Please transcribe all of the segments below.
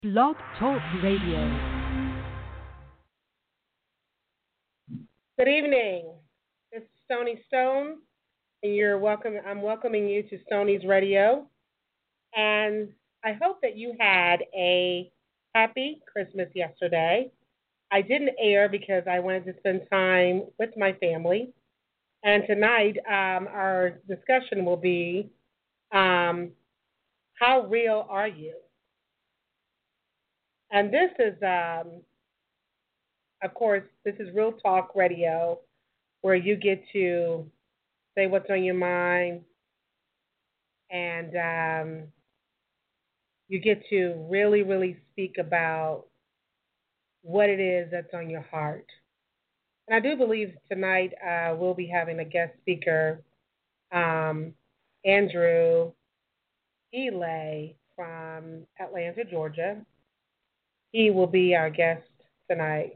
Blog Talk Radio. Good evening. This is Stony Stone, and you're welcome. I'm welcoming you to Stoney's Radio, and I hope that you had a happy Christmas yesterday. I didn't air because I wanted to spend time with my family, and tonight our discussion will be how real are you? And this is of course, this is Real Talk Radio, where you get to say what's on your mind, and you get to really, really speak about what it is that's on your heart. And I do believe tonight we'll be having a guest speaker, Andrew Elay from Atlanta, Georgia. He will be our guest tonight.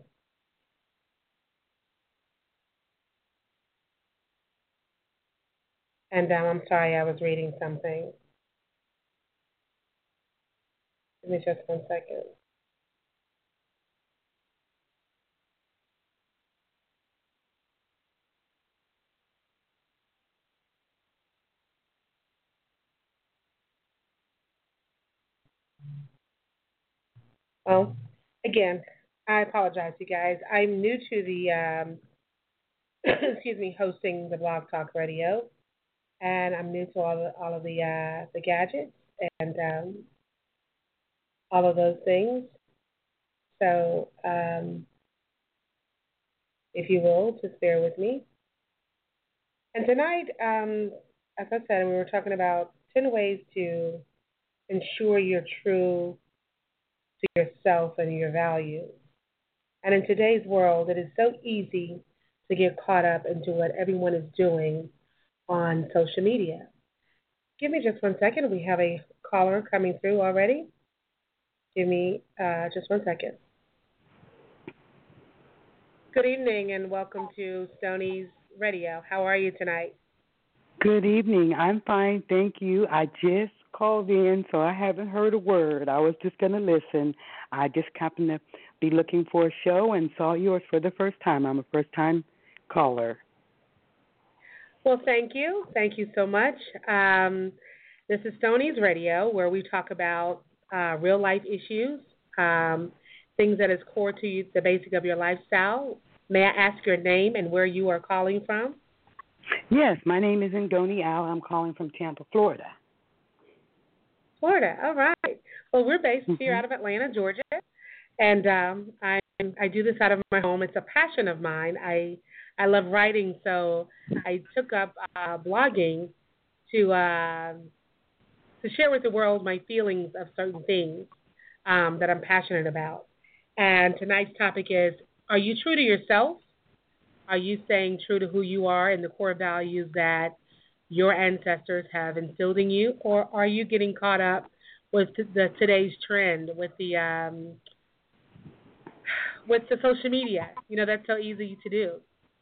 And I'm sorry, I was reading something. Give me just 1 second. Well, again, I apologize, you guys. I'm new to the, hosting the Blog Talk Radio, and I'm new to all of the gadgets and all of those things. So, if you will, just bear with me. And tonight, as I said, we were talking about 10 ways to ensure you're true to yourself and your values. And in today's world, it is so easy to get caught up into what everyone is doing on social media. Give me just 1 second. We have a caller coming through already. Give me just 1 second. Good evening and welcome to Stoney's Radio. How are you tonight? Good evening. I'm fine, thank you. I just called in, so I haven't heard a word. I was just going to listen. I just happened to be looking for a show and saw yours for the first time. I'm a first-time caller. Well, thank you. Thank you so much. This is Stoney's Radio, where we talk about real-life issues, things that is core to you, the basic of your lifestyle. May I ask your name and where you are calling from? Yes, my name is Ngoni Al. I'm calling from Tampa, Florida. Florida, all right. Well, we're based here out of Atlanta, Georgia, and I do this out of my home. It's a passion of mine. I love writing, so I took up blogging to share with the world my feelings of certain things that I'm passionate about. And tonight's topic is, are you true to yourself? Are you staying true to who you are and the core values that your ancestors have instilled in you, or are you getting caught up with today's trend with the social media? You know, that's so easy to do.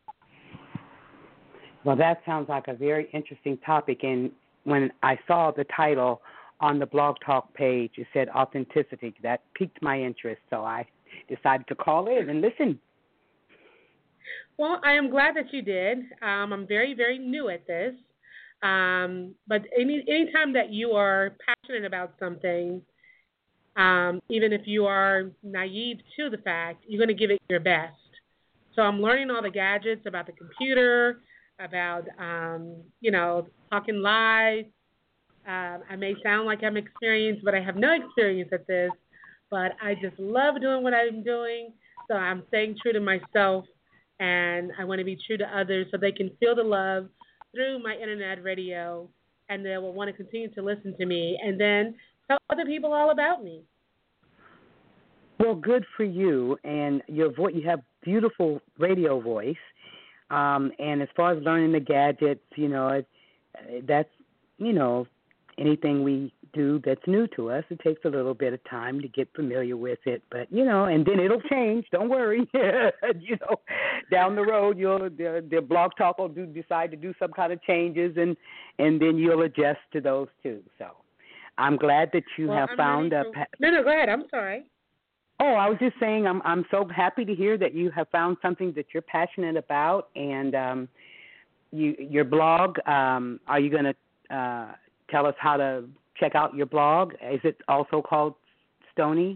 Well, that sounds like a very interesting topic. And when I saw the title on the Blog Talk page, it said authenticity. That piqued my interest, so I decided to call in and listen. Well, I am glad that you did. I'm very, very new at this. But anytime that you are passionate about something, even if you are naive to the fact, you're going to give it your best. So I'm learning all the gadgets about the computer, about, talking live. I may sound like I'm experienced, but I have no experience at this. But I just love doing what I'm doing. So I'm staying true to myself, and I want to be true to others so they can feel the love through my internet radio, and they will want to continue to listen to me and then tell other people all about me. Well, good for you, and your voice. You have beautiful radio voice. And as far as learning the gadgets, that's, anything we do that's new to us, it takes a little bit of time to get familiar with it. But, and then it'll change. Don't worry. Down the road, the Blog Talk will decide to do some kind of changes, and then you'll adjust to those too. So I'm glad that you Well, have I'm found ready a. No, go ahead. I'm sorry. Oh, I was just saying I'm so happy to hear that you have found something that you're passionate about, and your blog. Are you going to tell us how to check out your blog? Is it also called Stony?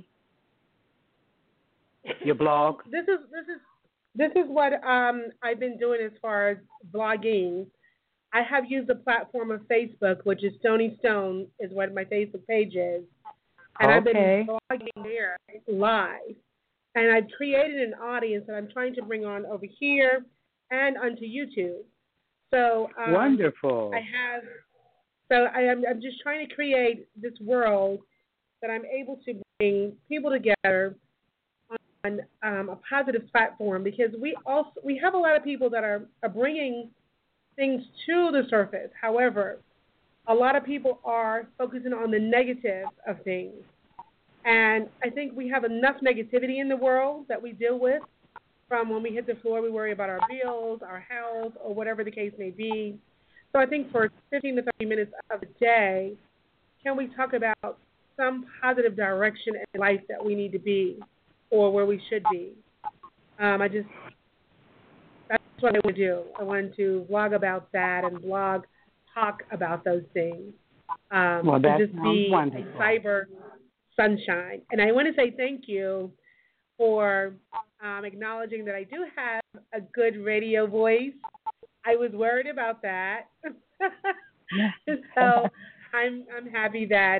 Your blog. This is what I've been doing as far as blogging. I have used the platform of Facebook, which is Stony Stone, is what my Facebook page is. And I've been blogging there live. And I've created an audience that I'm trying to bring on over here and onto YouTube. So wonderful. I'm just trying to create this world that I'm able to bring people together on a positive platform, because we have a lot of people that are bringing things to the surface. However, a lot of people are focusing on the negative of things. And I think we have enough negativity in the world that we deal with. From when we hit the floor, we worry about our bills, our health, or whatever the case may be. So I think for 15 to 30 minutes of the day, can we talk about some positive direction in life that we need to be, or where we should be? That's what I would do. I wanted to blog about that and talk about those things. That just be wonderful. A cyber sunshine. And I want to say thank you for acknowledging that I do have a good radio voice. I was worried about that. So I'm happy that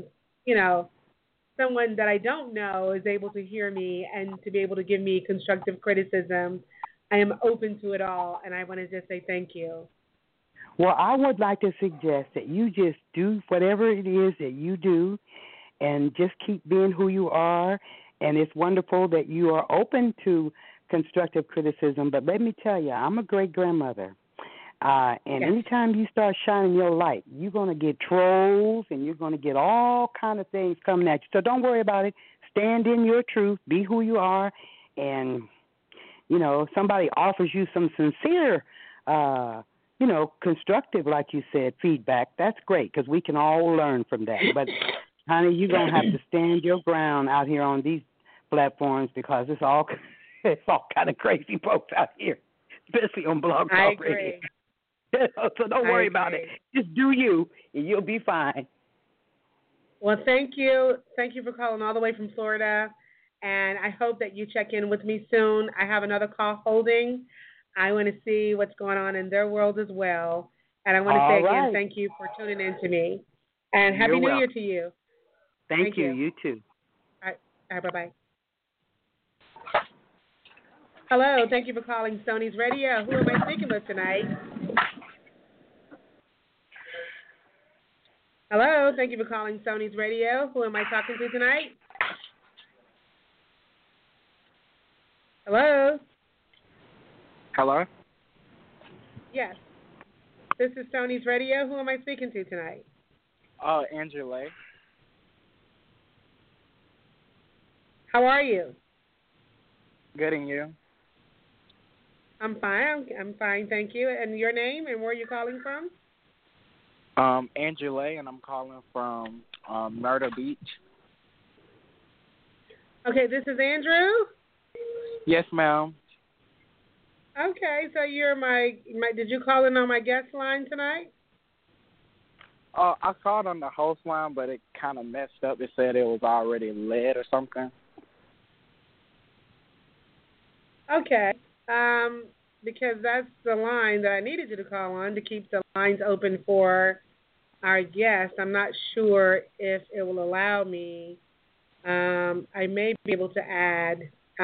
someone that I don't know is able to hear me and to be able to give me constructive criticism. I am open to it all, and I want to just say thank you. Well, I would like to suggest that you just do whatever it is that you do and just keep being who you are. And it's wonderful that you are open to constructive criticism. But let me tell you, I'm a great-grandmother. And yes. Anytime you start shining your light, you're going to get trolls and you're going to get all kind of things coming at you. So don't worry about it. Stand in your truth. Be who you are. And, if somebody offers you some sincere, constructive, like you said, feedback, that's great, because we can all learn from that. But, honey, you're going to have to stand your ground out here on these platforms, because it's all kind of crazy folks out here, especially on Blog Talk Radio. So don't worry about it. Just do you, and you'll be fine. Well, thank you. Thank you for calling all the way from Florida, and I hope that you check in with me soon. I have another call holding. I want to see what's going on in their world as well. And I want to say again, thank you for tuning in to me. And Happy New Year to you. Thank you. You too. All right, bye-bye. Hello, thank you for calling Sony's Radio. Who am I speaking with tonight? Hello, thank you for calling Sony's Radio. Who am I talking to tonight? Hello? Hello? Yes. This is Sony's Radio. Who am I speaking to tonight? Angela. How are you? Good, and you? I'm fine. I'm fine, thank you. And your name and where are you calling from? Angela, and I'm calling from Myrtle Beach. Okay, this is Andrew? Yes, ma'am. Okay, so you're my did you call in on my guest line tonight? I called on the host line, but it kind of messed up. It said it was already led or something. Okay, because that's the line that I needed you to call on to keep the lines open for our guests. I'm not sure if it will allow me. I may be able to add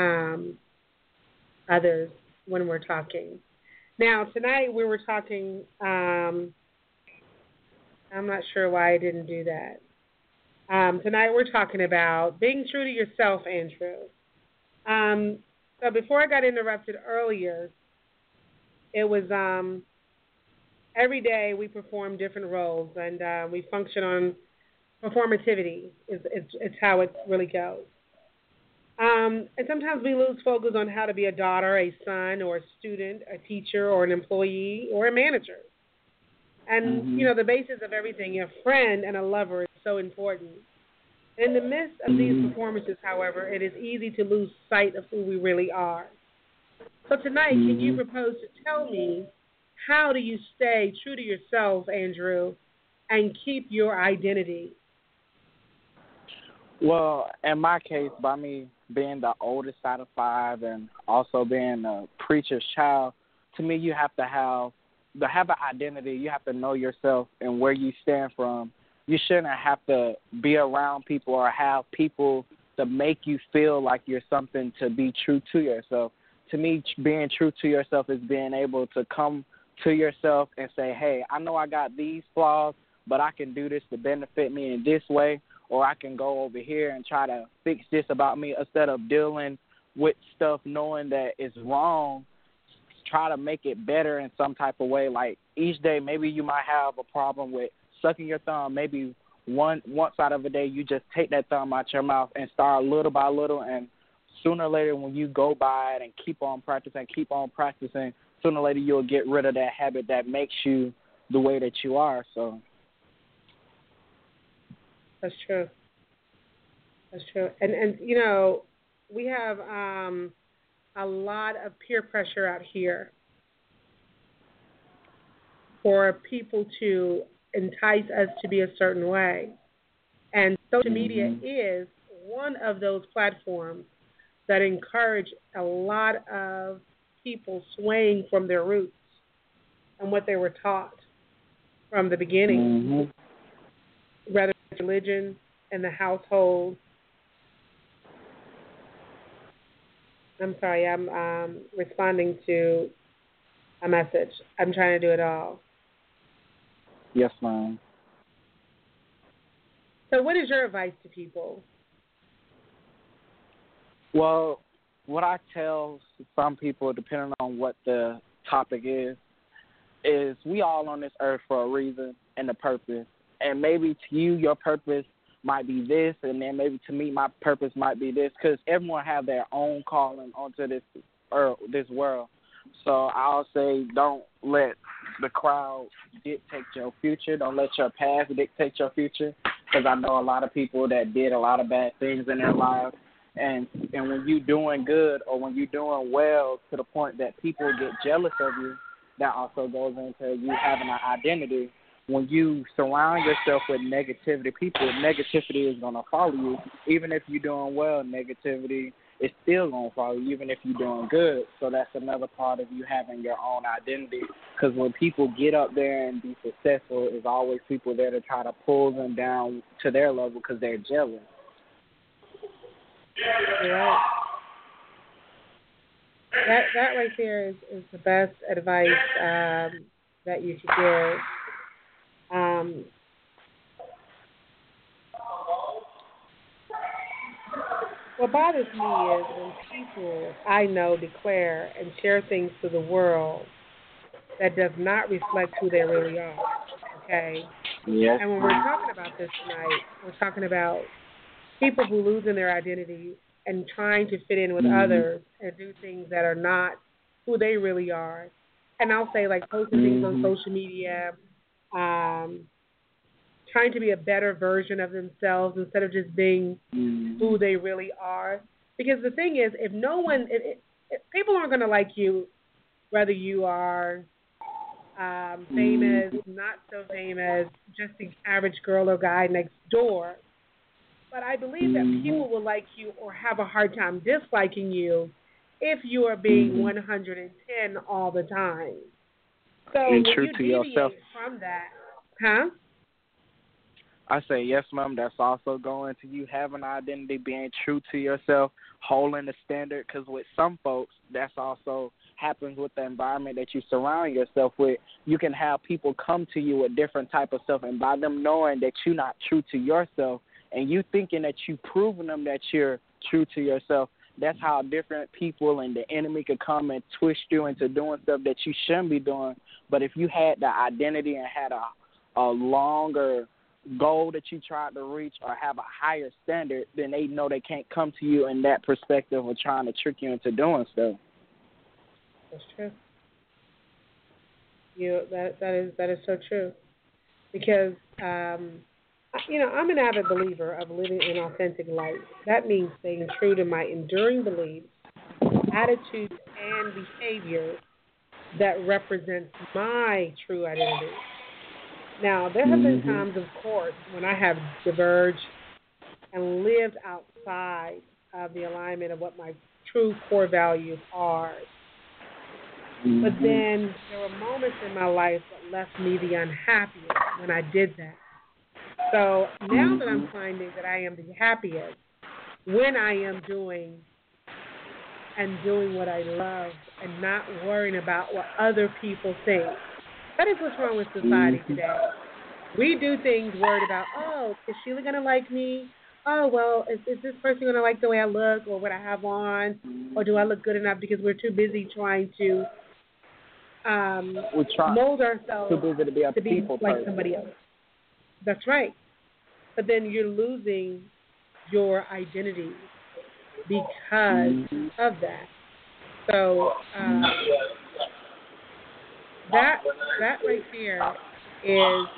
others when we're talking. Now, tonight we were talking, I'm not sure why I didn't do that. Tonight we're talking about being true to yourself, Andrew. So before I got interrupted earlier, it was every day we perform different roles, and we function on performativity. It's how it really goes. And sometimes we lose focus on how to be a daughter, a son, or a student, a teacher, or an employee, or a manager. And, the basis of everything, a friend and a lover is so important. In the midst of these performances, however, it is easy to lose sight of who we really are. So tonight, can you propose to tell me how do you stay true to yourself, Andrew, and keep your identity? Well, in my case, by me being the oldest out of five and also being a preacher's child, to me, you have to have an identity. You have to know yourself and where you stand from. You shouldn't have to be around people or have people to make you feel like you're something to be true to yourself. To me, being true to yourself is being able to come to yourself and say, hey, I know I got these flaws, but I can do this to benefit me in this way, or I can go over here and try to fix this about me instead of dealing with stuff knowing that it's wrong. Try to make it better in some type of way. Like each day, maybe you might have a problem with sucking your thumb. Maybe once out of a day, you just take that thumb out your mouth and start little by little. And sooner or later, when you go by it and keep on practicing, sooner or later you'll get rid of that habit that makes you the way that you are. So that's true. That's true. And you know, we have a lot of peer pressure out here for people to entice us to be a certain way. And social media is one of those platforms that encourage a lot of people swaying from their roots and what they were taught from the beginning, whether it's religion and the household. I'm sorry, I'm responding to a message. I'm trying to do it all. Yes, ma'am. So what is your advice to people? Well, what I tell some people, depending on what the topic is we all on this earth for a reason and a purpose. And maybe to you, your purpose might be this, and then maybe to me, my purpose might be this, because everyone have their own calling onto this world. So I'll say don't let the crowd dictate your future. Don't let your past dictate your future, because I know a lot of people that did a lot of bad things in their lives. And when you're doing good or when you're doing well to the point that people get jealous of you, that also goes into you having an identity. When you surround yourself with negativity is going to follow you. Even if you're doing well, negativity is still going to follow you, even if you're doing good. So that's another part of you having your own identity. Because when people get up there and be successful, there's always people there to try to pull them down to their level because they're jealous. You're right. That right there is the best advice that you could give. What bothers me is when people I know declare and share things to the world that does not reflect who they really are. Okay? Yes. And when we're talking about this tonight, we're talking about people who lose in their identity and trying to fit in with others and do things that are not who they really are. And I'll say, like, posting things on social media, trying to be a better version of themselves instead of just being who they really are. Because the thing is, if people aren't going to like you, whether you are famous, not so famous, just the average girl or guy next door. But I believe that people will like you or have a hard time disliking you if you are being 110 all the time. So and when true you to deviate yourself. from that, huh? I say yes, ma'am. That's also going to you having an identity, being true to yourself, holding the standard. Because with some folks, that's also happens with the environment that you surround yourself with. You can have people come to you with different type of stuff, and by them knowing that you're not true to yourself, and you thinking that you proving them that you're true to yourself, that's how different people and the enemy could come and twist you into doing stuff that you shouldn't be doing. But if you had the identity and had a longer goal that you tried to reach or have a higher standard, then they know they can't come to you in that perspective of trying to trick you into doing stuff. That's true. That is so true. Because I'm an avid believer of living an authentic life. That means staying true to my enduring beliefs, attitudes, and behaviors that represents my true identity. Now, there have been Mhm. times, of course, when I have diverged and lived outside of the alignment of what my true core values are. But Mhm. then there were moments in my life that left me the unhappiest when I did that. So now that I'm Mhm. finding that I am the happiest when I am doing what I love and not worrying about what other people think. That is what's wrong with society Mhm. today. We do things worried about, oh, is Sheila going to like me? Oh, well, is this person going to like the way I look or what I have on? Or do I look good enough? Because we're too busy trying to We try mold too ourselves busy to be a to be people like person. somebody else. That's right. But then you're losing your identity because Mhm. of that. So that that right there is,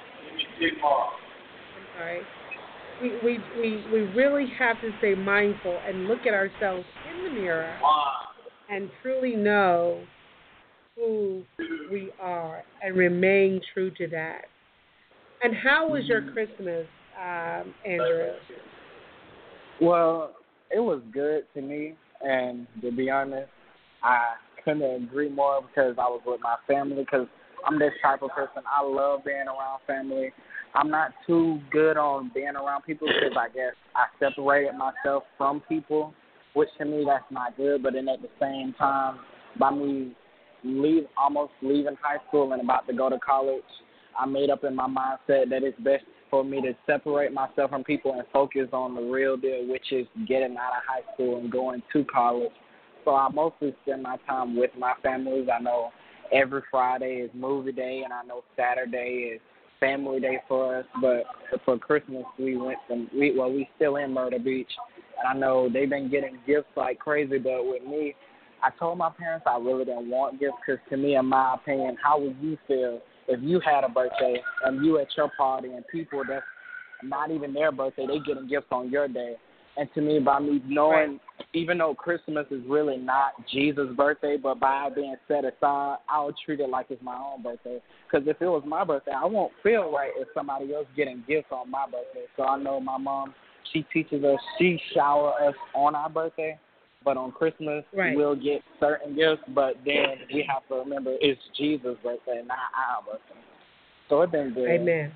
I'm sorry. We really have to stay mindful and look at ourselves in the mirror and truly know who we are and remain true to that. And how was your Christmas, Andrew? Well, it was good to me, and to be honest, I couldn't agree more because I was with my family. Because I'm this type of person. I love being around family. I'm not too good on being around people because I guess I separated myself from people, which to me that's not good. But then at the same time, by me almost leaving high school and about to go to college, I made up in my mindset that it's best for me to separate myself from people and focus on the real deal, which is getting out of high school and going to college. So I mostly spend my time with my families. I know every Friday is movie day, and I know Saturday is family day for us. But for Christmas, we still in Myrtle Beach, and I know they've been getting gifts like crazy. But with me, I told my parents I really didn't want gifts because to me, in my opinion, how would you feel if you had a birthday and you at your party and people that's not even their birthday, they getting gifts on your day? And to me, by me knowing, even though Christmas is really not Jesus' birthday, but by it being set aside, I'll treat it like it's my own birthday. Because if it was my birthday, I won't feel right if somebody else getting gifts on my birthday. So I know my mom, she teaches us, she shower us on our birthday. But on Christmas, Right. we'll get certain gifts, but then we have to remember it's Jesus' birthday, not our birthday. So it's been good. Amen.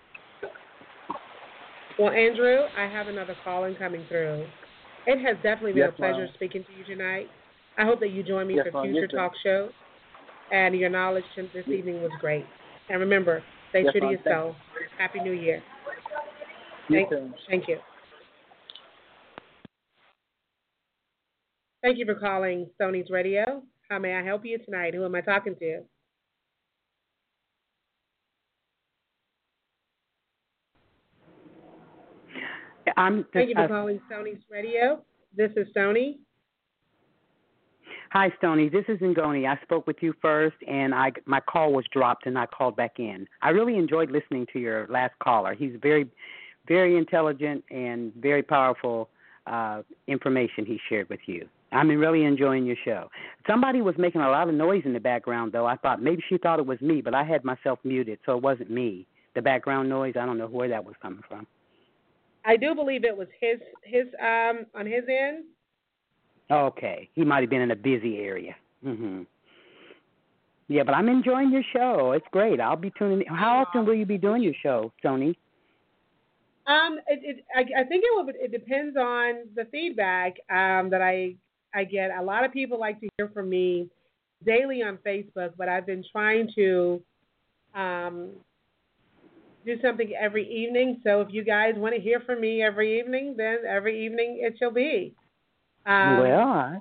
Well, Andrew, I have another calling coming through. It has definitely been Yes, a pleasure ma'am. speaking to you tonight. I hope that you join me Yes, for ma'am. future You too. talk shows. And your knowledge this evening was great. And remember, stay Yes, true to ma'am. Thank yourself. Happy New Year. you. You too. Thank you. Thank you for calling Sony's Radio. How may I help you tonight? Who am I talking to? Thank you for calling Sony's Radio. This is Sony. Hi, Stoney. This is Ngoni. I spoke with you first, and my call was dropped, and I called back in. I really enjoyed listening to your last caller. He's very, very intelligent and very powerful information he shared with you. I'm really enjoying your show. Somebody was making a lot of noise in the background, though. I thought maybe she thought it was me, but I had myself muted, so it wasn't me. The background noise, I don't know where that was coming from. I do believe it was his on his end. Okay, he might have been in a busy area. Yeah, but I'm enjoying your show. It's great. I'll be tuning in. How often will you be doing your show, Sony? I think it depends on the feedback that I get. A lot of people like to hear from me daily on Facebook, but I've been trying to do something every evening. So if you guys want to hear from me every evening, then every evening it shall be. I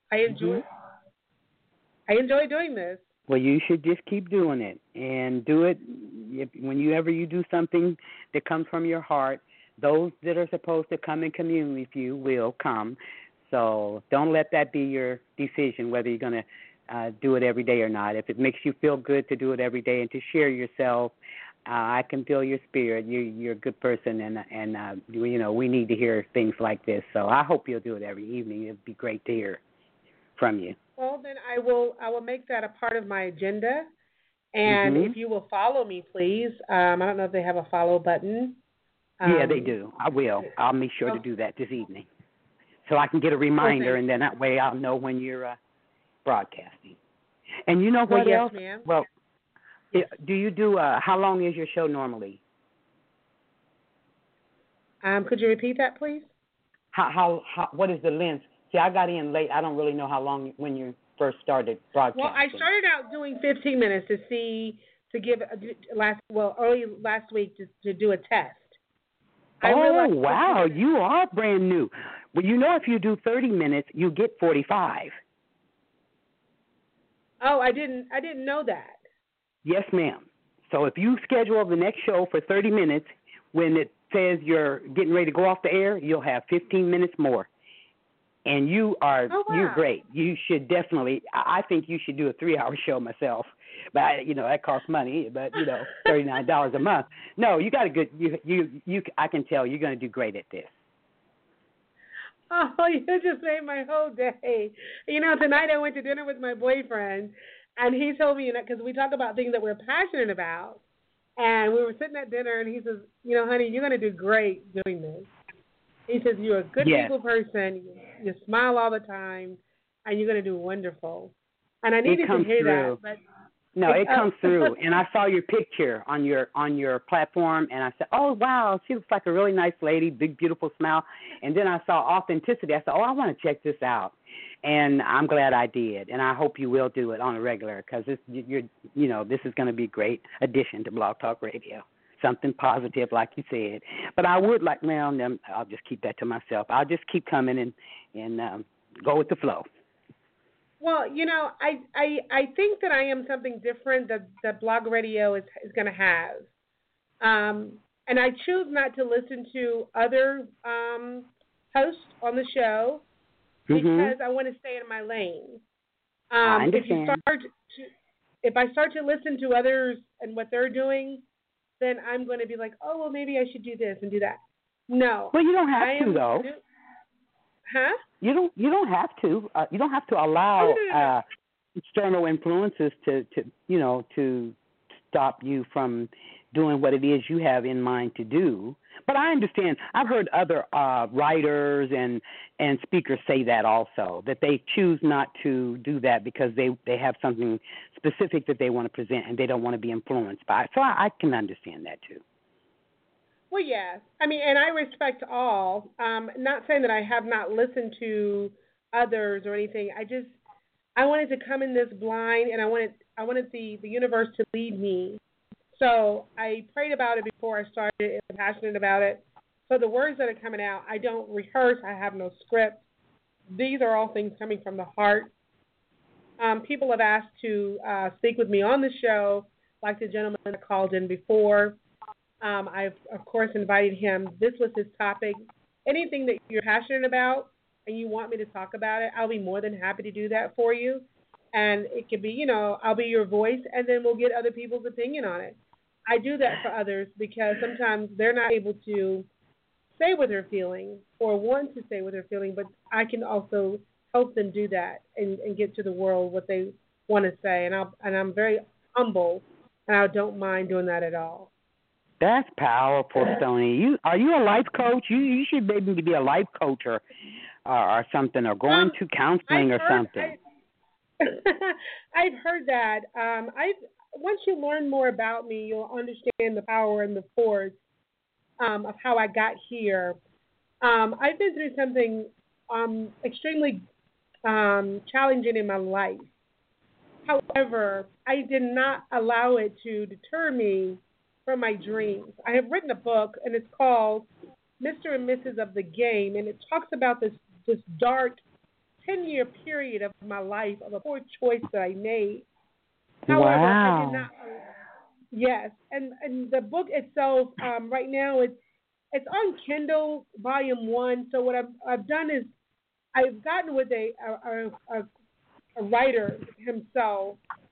enjoy doing this. Well, you should just keep doing it and do it whenever you do something that comes from your heart. Those that are supposed to come and commune with you will come. So don't let that be your decision whether you're going to do it every day or not. If it makes you feel good to do it every day and to share yourself, I can feel your spirit. You're a good person, and we need to hear things like this. So I hope you'll do it every evening. It'd be great to hear from you. Well, then I will make that a part of my agenda. And if you will follow me, please. I don't know if they have a follow button. Yeah, they do. I will. I'll make sure to do that this evening, so I can get a reminder, and then that way I'll know when you're broadcasting. And you know what else? Ma'am. Well, do you do? How long is your show normally? Could you repeat that, please? How what is the length? See, I got in late. I don't really know how long when you first started broadcasting. Well, I started out doing 15 minutes early last week to do a test. Wow, you are brand new. Well, if you do 30 minutes, you get 45. Oh, I didn't know that. Yes, ma'am. So if you schedule the next show for 30 minutes, when it says you're getting ready to go off the air, you'll have 15 minutes more. And you're great. You should definitely, I think you should do a 3-hour show myself. But, that costs money, but, $39 a month. No, you got a good, I can tell you're going to do great at this. Oh, you just made my whole day. Tonight I went to dinner with my boyfriend, and he told me, because we talk about things that we're passionate about, and we were sitting at dinner, and he says, honey, you're going to do great doing this. He says, you're a good people person, you smile all the time, and you're going to do wonderful. And I needed to hear that. But it comes through. And I saw your picture on your platform, and I said, oh, wow, she looks like a really nice lady, big, beautiful smile. And then I saw authenticity. I said, I want to check this out. And I'm glad I did. And I hope you will do it on a regular, because this is going to be a great addition to Blog Talk Radio. Something positive, like you said. But I would like, I'll just keep that to myself. I'll just keep coming and go with the flow. Well, I think that I am something different that Blog Radio is going to have. And I choose not to listen to other hosts on the show because I want to stay in my lane. I understand. If I start to listen to others and what they're doing, then I'm going to be like, oh, well, maybe I should do this and do that. No. Well, you don't have to, though. Huh? You don't have to. You don't have to allow external influences to stop you from doing what it is you have in mind to do. But I understand. I've heard other writers and speakers say that also, that they choose not to do that because they have something specific that they want to present and they don't want to be influenced by it. So I can understand that too. Well, yeah. I mean, and I respect all. Not saying that I have not listened to others or anything. I wanted to come in this blind, and I wanted the universe to lead me. So I prayed about it before I started and I'm passionate about it. So the words that are coming out, I don't rehearse. I have no script. These are all things coming from the heart. People have asked to speak with me on the show, like the gentleman that called in before. I've, of course, invited him. This was his topic. Anything that you're passionate about and you want me to talk about it, I'll be more than happy to do that for you. And it could be, I'll be your voice, and then we'll get other people's opinion on it. I do that for others because sometimes they're not able to say what they're feeling or want to say what they're feeling, but I can also help them do that and get to the world what they want to say. And I'm very humble, and I don't mind doing that at all. That's powerful, Stoney. Are you a life coach? You should maybe be a life coach or something, or going to counseling or something. I've heard that. Once you learn more about me, you'll understand the power and the force of how I got here. I've been through something extremely challenging in my life. However, I did not allow it to deter me from my dreams. I have written a book, and it's called Mr. and Mrs. of the Game, and it talks about this dark 10-year period of my life of a poor choice that I made. However, wow. I did not. Yes, and the book itself, right now it's on Kindle Volume 1. So what I've done is I've gotten with a writer himself,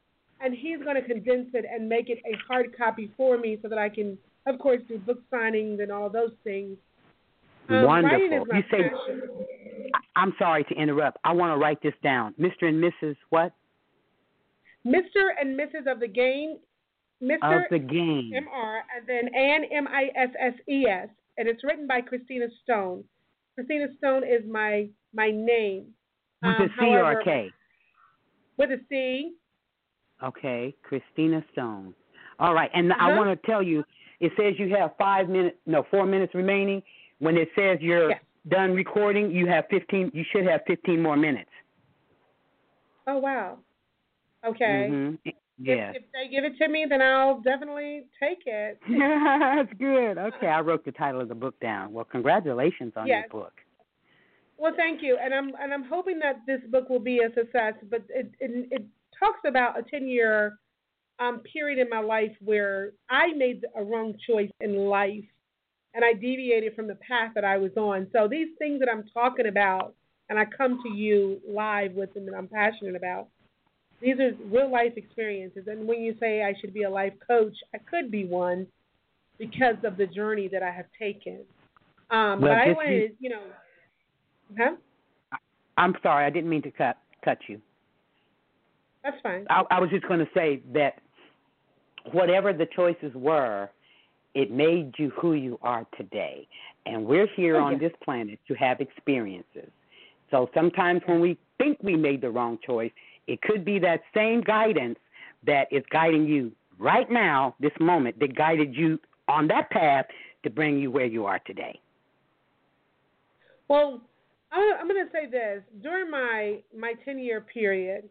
and he's going to condense it and make it a hard copy for me so that I can, of course, do book signings and all those things. Writing is Wonderful. my You say, passion. I'm sorry to interrupt. I want to write this down. Mr. and Mrs. what? Mr. and Mrs. of the Game. Mr. Of the Game. M.R. and then Ann, M-I-S-S-E-S. And it's written by Christina Stone. Christina Stone is my name. With a C or a K? With a C. Okay, Christina Stone. All right, and I want to tell you, it says you have 4 minutes remaining. When it says you're done recording, you should have 15 more minutes. Oh, wow. Okay. Mm-hmm. Yes. If they give it to me, then I'll definitely take it. That's good. Okay, I wrote the title of the book down. Well, congratulations on your book. Well, thank you, and I'm hoping that this book will be a success. But it talks about a 10-year period in my life where I made a wrong choice in life, and I deviated from the path that I was on. So these things that I'm talking about, and I come to you live with them that I'm passionate about, these are real-life experiences. And when you say I should be a life coach, I could be one because of the journey that I have taken. But I wanted, I'm sorry, I didn't mean to cut you. That's fine. I was just going to say that whatever the choices were, it made you who you are today. And we're here on this planet to have experiences. So sometimes when we think we made the wrong choice, it could be that same guidance that is guiding you right now, this moment, that guided you on that path to bring you where you are today. Well, I'm going to say this. During my 10-year period,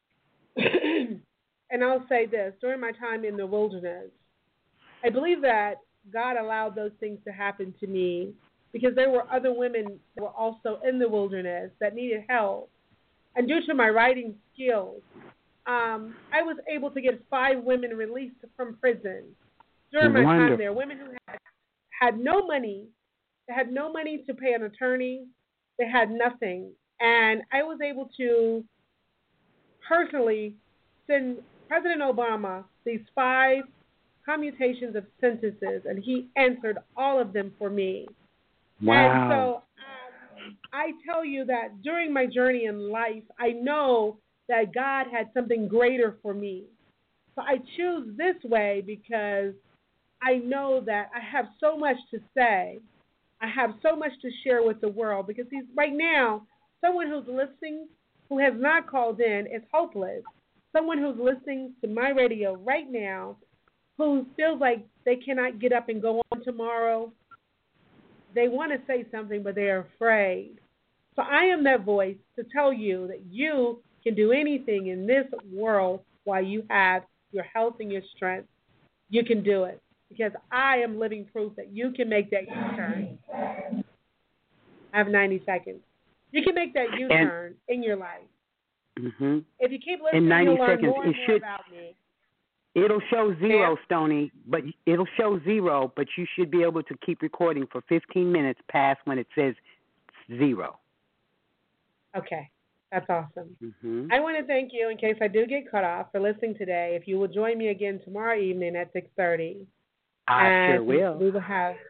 and I'll say this, during my time in the wilderness, I believe that God allowed those things to happen to me because there were other women that were also in the wilderness that needed help. And due to my writing skills, I was able to get 5 women released from prison during my time there. Women who had no money. They had no money to pay an attorney. They had nothing. And I was able to personally send President Obama these 5 commutations of sentences, and he answered all of them for me. Wow. And so I tell you that during my journey in life, I know that God had something greater for me. So I choose this way because I know that I have so much to say. I have so much to share with the world because right now, someone who's listening who has not called in is hopeless. Someone who's listening to my radio right now who feels like they cannot get up and go on tomorrow. They want to say something, but they're afraid. So I am that voice to tell you that you can do anything in this world while you have your health and your strength. You can do it because I am living proof that you can make that U-turn. I have 90 seconds. You can make that U-turn in your life. Mm-hmm. If you keep listening, you'll learn more and more about me. It'll show 0, Stoney, but it'll show 0, but you should be able to keep recording for 15 minutes past when it says 0. Okay, that's awesome. Mm-hmm. I want to thank you, in case I do get cut off, for listening today. If you will join me again tomorrow evening at 6:30. I sure will. We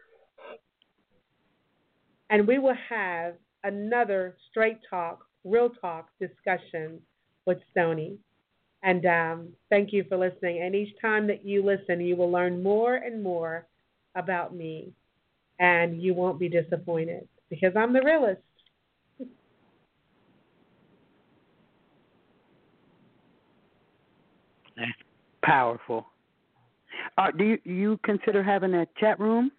will have another straight talk, real talk discussion with Stoney. And thank you for listening. And each time that you listen, you will learn more and more about me. And you won't be disappointed because I'm the realist. That's powerful. Do you consider having a chat room?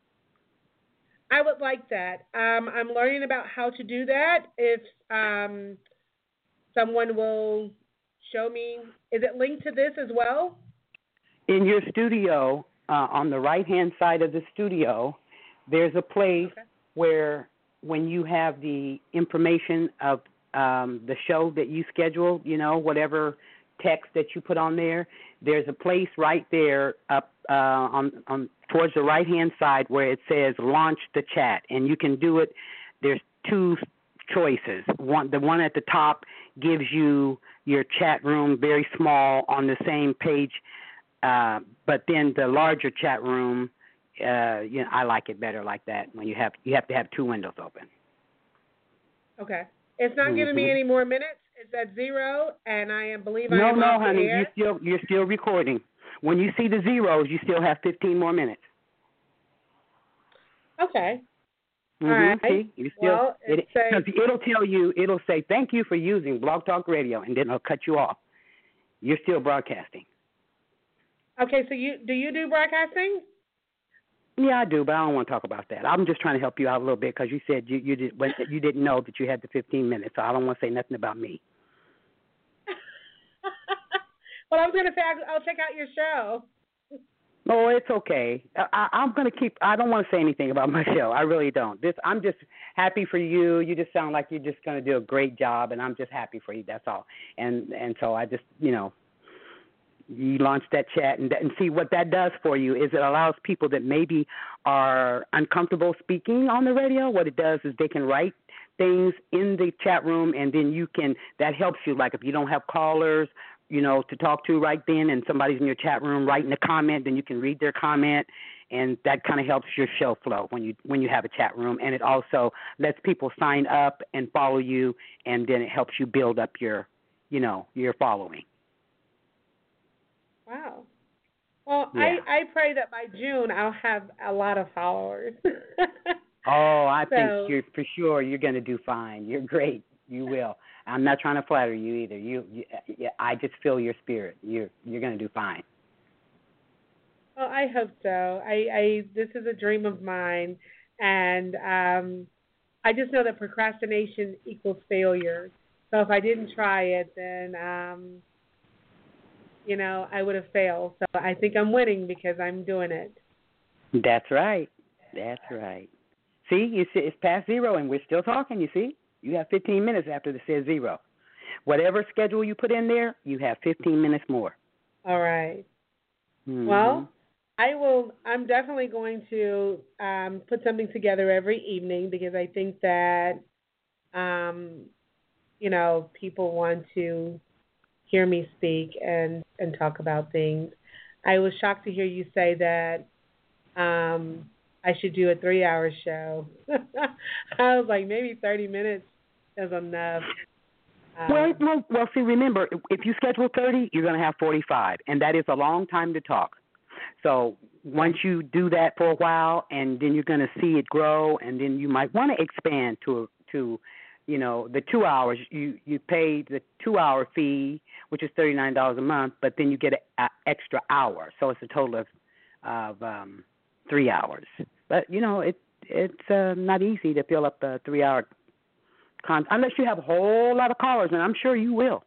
I would like that. I'm learning about how to do that. If someone will show me, is it linked to this as well? In your studio, on the right-hand side of the studio, there's a place where when you have the information of the show that you schedule, whatever text that you put on there, there's a place right there up on towards the right-hand side where it says launch the chat, and you can do it. There's 2 choices. The one at the top gives you your chat room very small on the same page, but then the larger chat room, I like it better like that. When you have to have two windows open. Okay. It's not giving me any more minutes. It's at 0, and I believe I am No, off the honey, air. you're still recording. When you see the zeros, you still have 15 more minutes. Okay. Mm-hmm. All right. See, you still, Well, it'll tell you, it'll say, thank you for using Blog Talk Radio, and then it'll cut you off. You're still broadcasting. Okay, so do you do broadcasting? Yeah, I do, but I don't want to talk about that. I'm just trying to help you out a little bit because you said you didn't know that you had the 15 minutes, so I don't want to say nothing about me. Well, I was going to say I'll check out your show. Oh, it's okay. I'm going to keep. I don't want to say anything about my show. I really don't. I'm just happy for you. You just sound like you're just going to do a great job, and I'm just happy for you. That's all. And so I just, you launch that chat and see what that does for you is it allows people that maybe are uncomfortable speaking on the radio. What it does is they can write things in the chat room, and then that helps you. Like if you don't have callers, to talk to right then, and somebody's in your chat room writing a comment, then you can read their comment, and that kind of helps your show flow when you have a chat room. And it also lets people sign up and follow you, and then it helps you build up your following. Wow. Well, yeah. I pray that by June I'll have a lot of followers. Oh, I think for sure you're going to do fine. You're great. You will. I'm not trying to flatter you either. I just feel your spirit. You're going to do fine. Well, I hope so. This is a dream of mine, and I just know that procrastination equals failure. So if I didn't try it, then I would have failed. So I think I'm winning because I'm doing it. That's right. That's right. See, you see, it's past 0, and we're still talking. You see, you have 15 minutes after it says 0. Whatever schedule you put in there, you have 15 minutes more. All right. Mm-hmm. Well, I'm definitely going to put something together every evening because I think that, people want to hear me speak and talk about things. I was shocked to hear you say that I should do a 3-hour show. I was like, maybe 30 minutes is enough. Well, see, remember, if you schedule 30, you're going to have 45, and that is a long time to talk. So once you do that for a while, and then you're going to see it grow, and then you might want to expand to the 2 hours. You pay the 2-hour fee, which is $39 a month, but then you get an extra hour. So it's a total of 3 hours. But, it's not easy to fill up a 3-hour unless you have a whole lot of callers, and I'm sure you will.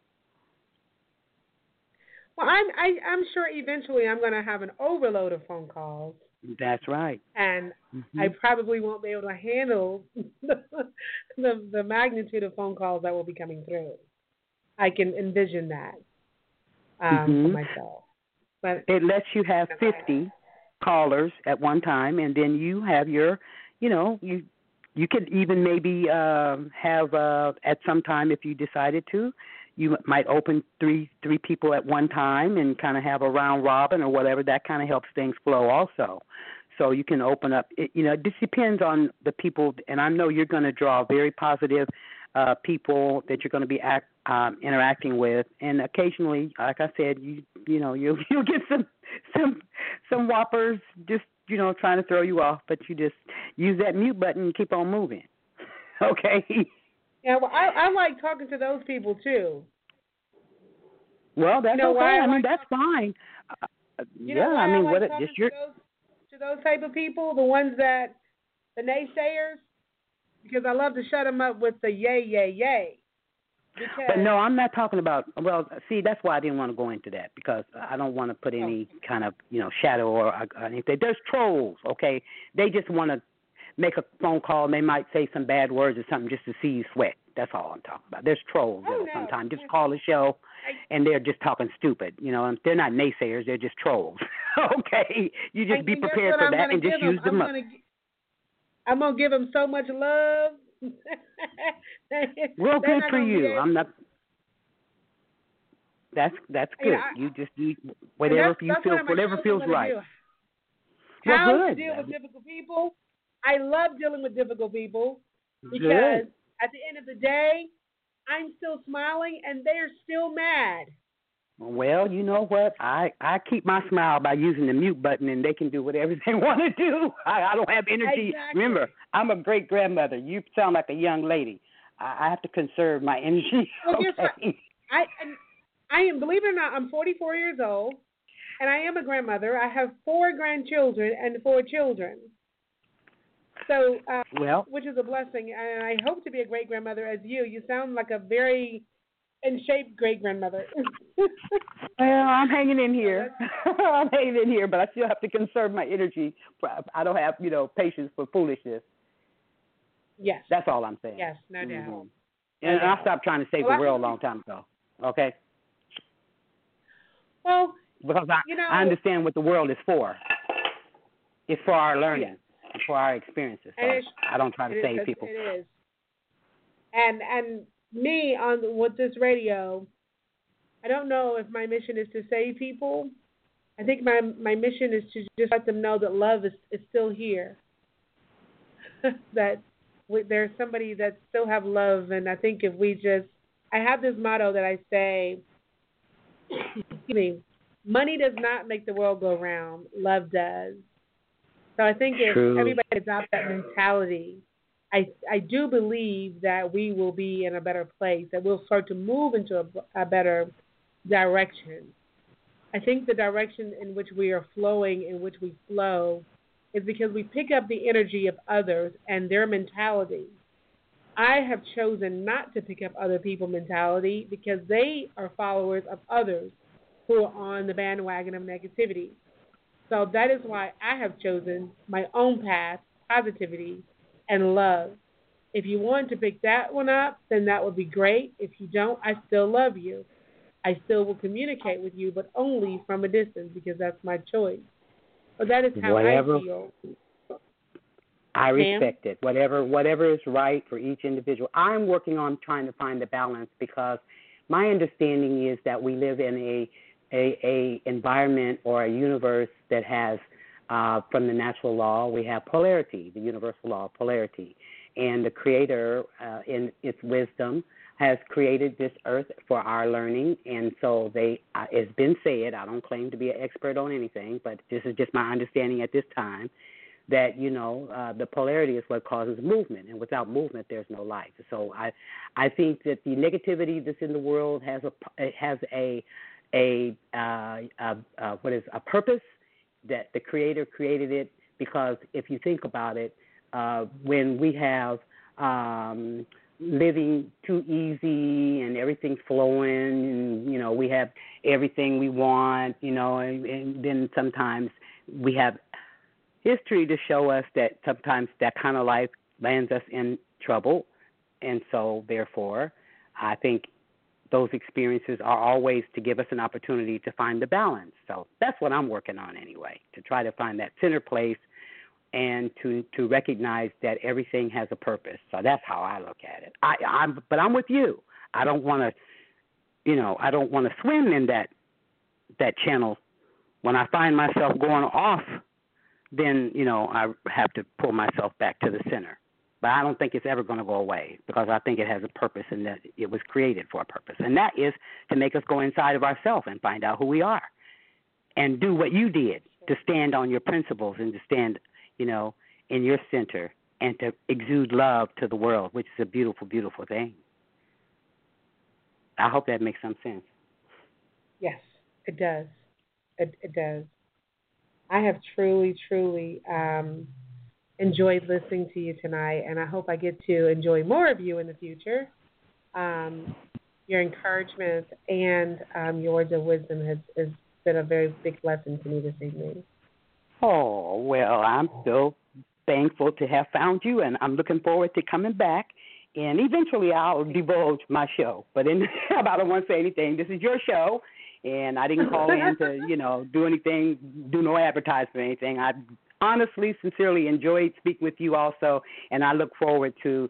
Well, I'm sure eventually I'm going to have an overload of phone calls. That's right. And I probably won't be able to handle the magnitude of phone calls that will be coming through. I can envision that for myself. But it lets you have 50 callers at one time, and then you have your, you could even maybe have at some time, if you decided to, you might open three people at one time and kind of have a round robin or whatever. That kind of helps things flow also. So you can open up. It just depends on the people, and I know you're going to draw very positive people that you're going to be interacting with, and occasionally, like I said, you'll get some whoppers just trying to throw you off, but you just use that mute button and keep on moving. Okay. Yeah, well, I like talking to those people too. Well, that's okay. I mean, that's fine. To those type of people, the ones that the naysayers, because I love to shut them up with the yay, yay, yay. But no, I'm not talking about. Well, see, that's why I didn't want to go into that because I don't want to put any kind of shadow or anything. There's trolls, okay? They just want to make a phone call and they might say some bad words or something just to see you sweat. That's all I'm talking about. There's trolls that'll sometimes just call the show and they're just talking stupid. And they're not naysayers. They're just trolls. Okay, you just be prepared for that and just use them up. I'm gonna give them so much love. Well, good for you. I'm not. That's good. You just do whatever whatever feels right. How to deal with difficult people. I love dealing with difficult people because at the end of the day, I'm still smiling and they're still mad. Well, you know what? I keep my smile by using the mute button, and they can do whatever they want to do. I don't have energy. Exactly. Remember, I'm a great grandmother. You sound like a young lady. I have to conserve my energy. Well, okay. guess what? I am, believe it or not, I'm 44 years old, and I am a grandmother. I have 4 grandchildren and 4 children. So, which is a blessing, and I hope to be a great grandmother as you. You sound like a very in shape great grandmother. Well, I'm hanging in here. I'm hanging in here, but I still have to conserve my energy. I don't have, patience for foolishness. Yes. That's all I'm saying. Yes, no doubt. And I stopped trying to save the world a long time ago. Okay? Well, because I understand what the world is for. It's for our learning, and for our experiences. So I don't try to save people. It is. And me with this radio, I don't know if my mission is to save people. I think my mission is to just let them know that love is still here. That there's somebody that still have love, and I think if we just, I have this motto that I say, money does not make the world go round, love does. So I think if everybody adopts that mentality, I do believe that we will be in a better place, that we'll start to move into a better direction. I think the direction in which we are flowing, in which we flow, is because we pick up the energy of others and their mentality. I have chosen not to pick up other people's mentality because they are followers of others who are on the bandwagon of negativity. So that is why I have chosen my own path, positivity, and love. If you want to pick that one up, then that would be great. If you don't, I still love you. I still will communicate with you, but only from a distance because that's my choice. But that is how I feel. I respect it. Whatever is right for each individual. I'm working on trying to find the balance because my understanding is that we live in a environment or a universe that has, from the natural law, we have polarity, the universal law of polarity. And the Creator, in its wisdom, has created this earth for our learning. And so it's been said, I don't claim to be an expert on anything, but this is just my understanding at this time, that, the polarity is what causes movement. And without movement, there's no life. So I think that the negativity that's in the world has a purpose, that the Creator created it, because if you think about it, when we have living too easy and everything flowing, and, we have everything we want, and then sometimes we have history to show us that sometimes that kind of life lands us in trouble. And so, therefore, I think those experiences are always to give us an opportunity to find the balance. So that's what I'm working on anyway, to try to find that center place and to recognize that everything has a purpose. So that's how I look at it. But I'm with you. I don't want to swim in that channel. When I find myself going off, then, I have to pull myself back to the center. But I don't think it's ever going to go away because I think it has a purpose and that it was created for a purpose. And that is to make us go inside of ourselves and find out who we are and do what you did, to stand on your principles and to stand, in your center and to exude love to the world, which is a beautiful, beautiful thing. I hope that makes some sense. Yes, it does. It does. I have truly, truly enjoyed listening to you tonight, and I hope I get to enjoy more of you in the future. Your encouragement and your words of wisdom has been a very big lesson to me this evening. Oh, well, I'm so thankful to have found you, and I'm looking forward to coming back. And eventually I'll divulge my show. But I don't want to say anything. This is your show, and I didn't call in to, do anything, do no advertisement or anything. I honestly, sincerely enjoyed speaking with you also, and I look forward to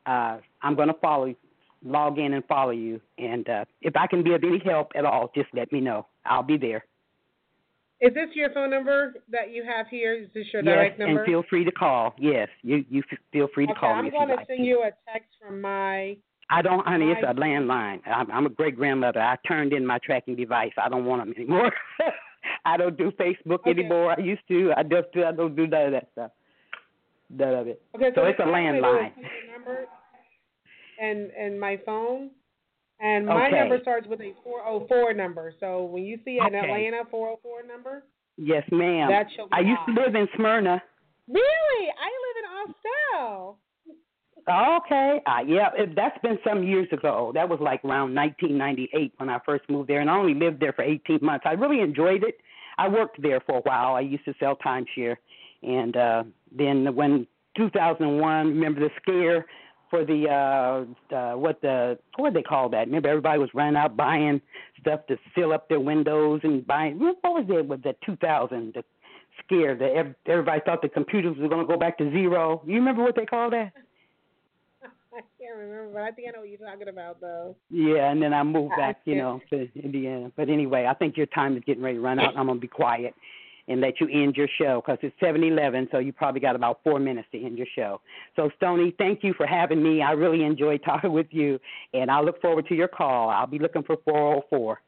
I'm going to log in and follow you. And if I can be of any help at all, just let me know. I'll be there. Is this your phone number that you have here? Is this your direct number? Yes, and feel free to call. Yes, you feel free to call me if you like. I'm going to send you a text from my... I don't, honey, it's a landline. I'm a great-grandmother. I turned in my tracking device. I don't want them anymore. I don't do Facebook anymore. I used to. I don't do none of that stuff. None of it. Okay, so it's a landline. Number and my phone. And my number starts with a 404 number. So when you see an Atlanta 404 number, yes, ma'am. That should be I used to live in Smyrna. Really? I live in Austell. Okay. That's been some years ago. That was like around 1998 when I first moved there, and I only lived there for 18 months. I really enjoyed it. I worked there for a while. I used to sell timeshare. And then when 2001, remember the scare for what do they call that? Remember everybody was running out buying stuff to fill up their windows and buying. What was it with the 2000, the scare that everybody thought the computers were going to go back to zero? You remember what they called that? I can't remember, but I think I know what you're talking about, though. Yeah, and then I moved back, to Indiana. But anyway, I think your time is getting ready to run out. I'm going to be quiet and let you end your show because it's 7:11, so you probably got about 4 minutes to end your show. So, Stoney, thank you for having me. I really enjoyed talking with you, and I look forward to your call. I'll be looking for 404.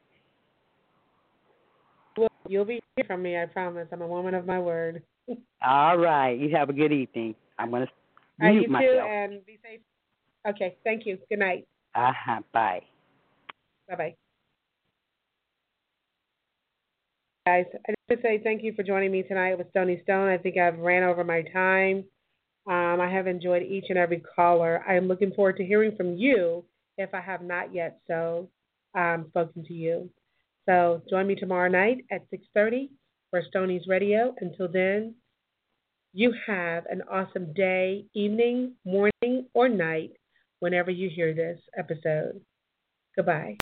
Well, you'll be hearing from me, I promise. I'm a woman of my word. All right. You have a good evening. I'm going to mute myself. You too, and be safe. Okay, thank you. Good night. Bye. Bye-bye. Guys, I just want to say thank you for joining me tonight with Stoney Stone. I think I've ran over my time. I have enjoyed each and every caller. I am looking forward to hearing from you if I have not yet spoken to you. So join me tomorrow night at 6:30 for Stoney's Radio. Until then, you have an awesome day, evening, morning, or night whenever you hear this episode. Goodbye.